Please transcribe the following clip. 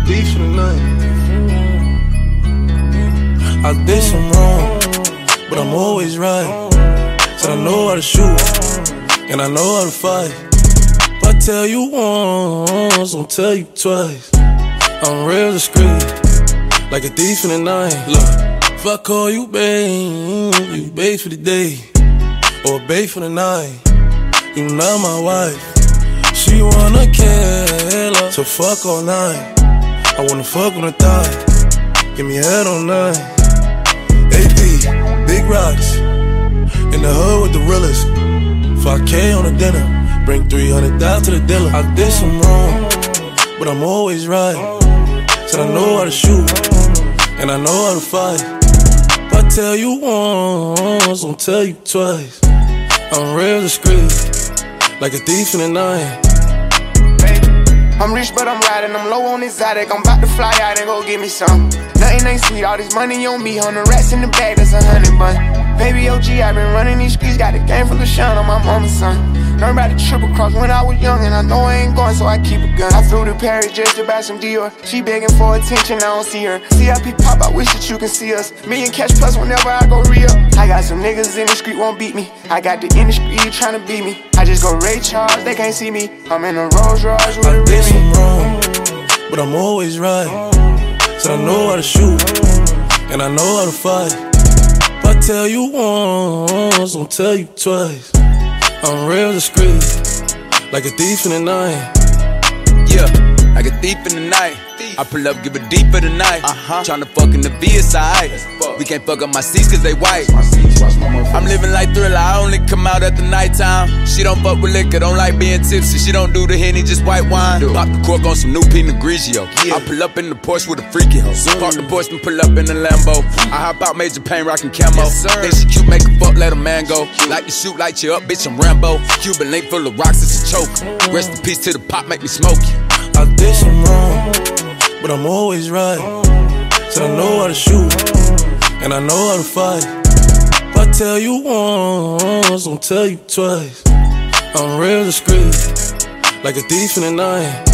thief in the night. I did some wrong, but I'm always right. Said I know how to shoot, and I know how to fight. If I tell you once, I'll tell you twice. I'm real discreet, like a thief in the night. Look, if I call you babe, you babe for the day, or babe for the night. You not my wife. She wanna kill her, so fuck all night. I wanna fuck on the thigh, give me head all night. AP, big rocks, in the hood with the realest. 5K on the dinner, bring 300,000 to the dealer. I did some wrong, but I'm always right. Said I know how to shoot, and I know how to fight. If I tell you once, I'll tell you twice. I'm real discreet, like a thief in the night. I'm rich but I'm riding, I'm low on exotic. I'm about to fly out and go get me some. Nothing ain't sweet, all this money on me. 100 rats in the bag, that's 100 bun. Baby OG, I been running these streets. Got a game full of shine on my mama's son. Learned about the triple cross when I was young, and I know I ain't going, so I keep a gun. I flew to Paris just to buy some Dior. She begging for attention, I don't see her. CIP pop, I wish that you can see us. Million cash plus whenever I go real. I got some niggas in the street won't beat me. I got the industry trying to beat me. I just go Ray Charles, they can't see me. I'm in a Rolls Royce with a did some wrong, but I'm always right. Said I know how to shoot, and I know how to fight. If I tell you once, I'll tell you twice. I'm real discreet, like a thief in the night. Yeah, like a thief in the night. I pull up, give it deep for the night. Tryna fuck in the VSI. We can't fuck up my seats cause they white. I'm living like Thriller, I only come out at the nighttime. She don't fuck with liquor, don't like being tipsy. She don't do the Henny, just white wine. Pop the cork on some new Pinot Grigio. I pull up in the Porsche with a freaky hoe. Park the Porsche and pull up in the Lambo. I hop out Major Payne rockin' camo. Think she cute, make a fuck, let a man go. Like to shoot, light you up, bitch, I'm Rambo. Cuban link full of rocks, it's a choke. Rest in peace to the pop, make me smoke you. I did some wrong, but I'm always right. Said I know how to shoot, and I know how to fight. If I tell you once, I'll tell you twice. I'm real discreet, like a thief in the night.